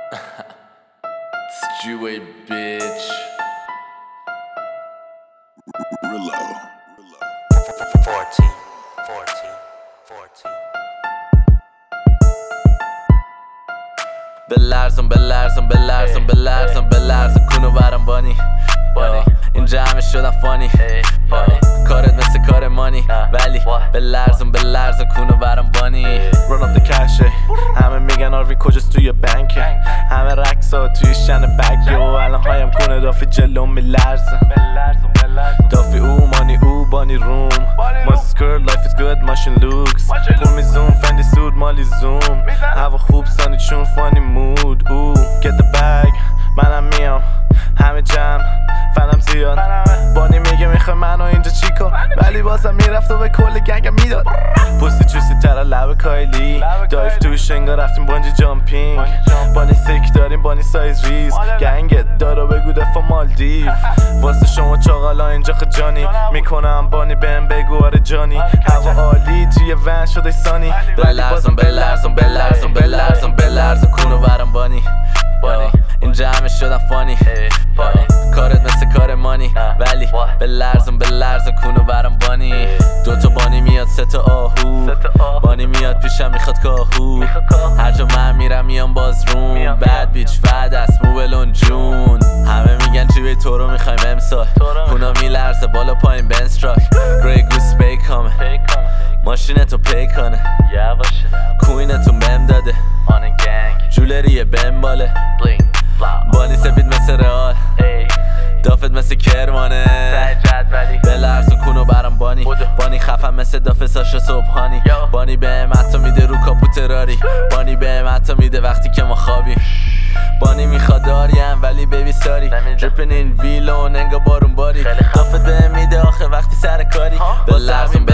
Steway, bitch. Relo. 14. بلرزم کونو برم بانی اینجا همه شدن فانی کارت مثل کار مانی ولی بلرزم کونو برم بانی Run up the cash همه میگن آروی کجاست توی بنکه همه رقصا توی شن بگه و الان هایم کنه دافی جلوم میلرزم دافی او مانی او بانی روم ماست سکرد life is good ماشین لوکس پول می زوم فندی سود مالی زوم هوا خوب سانی چون فانی مود او get the bag منم میام همه جمع فنم زیاد بانی میگه میخوای منو اینجا چی کن ولی بازم میرفت و به کل گنگم میداد پوستی چوسی تر لب کایلی دایف توی شنگا رفتیم بانجی جامپینگ بانی سیک داریم بانی سایز ریز گنگت دارو بگو دفا مالدیو واسه شما چاقالا اینجا خجانی میکنم بانی بهم بگو آره جانی هوا عالی توی ون شده سانی بلرزم کونو برم بانی اینجا همه شدن فانی کارت مثل کار مانی ولی بلرزم کونو برم بانی دوتا بانی میاد سه تا آهو بانی میاد پیشم میخواد کاهو هر جا من میرم میام باز روم بد بیچ فد است موبلون جون همه میگن چی تو رو میخوایم امسال کونا میلرزه بالا پایین بنستراک گری گوس بیکامه ماشینتو پی کنه کوینتون بهم داده جولریه بهم باله بانی سپید مثل رئال دافت مثل کرمانه بلرز و کونو برم بانی خفم مثل دافت ساشا صبحانی بانی بهم حتی میده رو کاپوت راری بانی بهم حتی میده وقتی که ما خوابیم بانی میخواد داریم ولی بیبی ساری درپن این ویلون انگا بارون باری دافت بهم میده آخه وقتی سر کاری بلرزم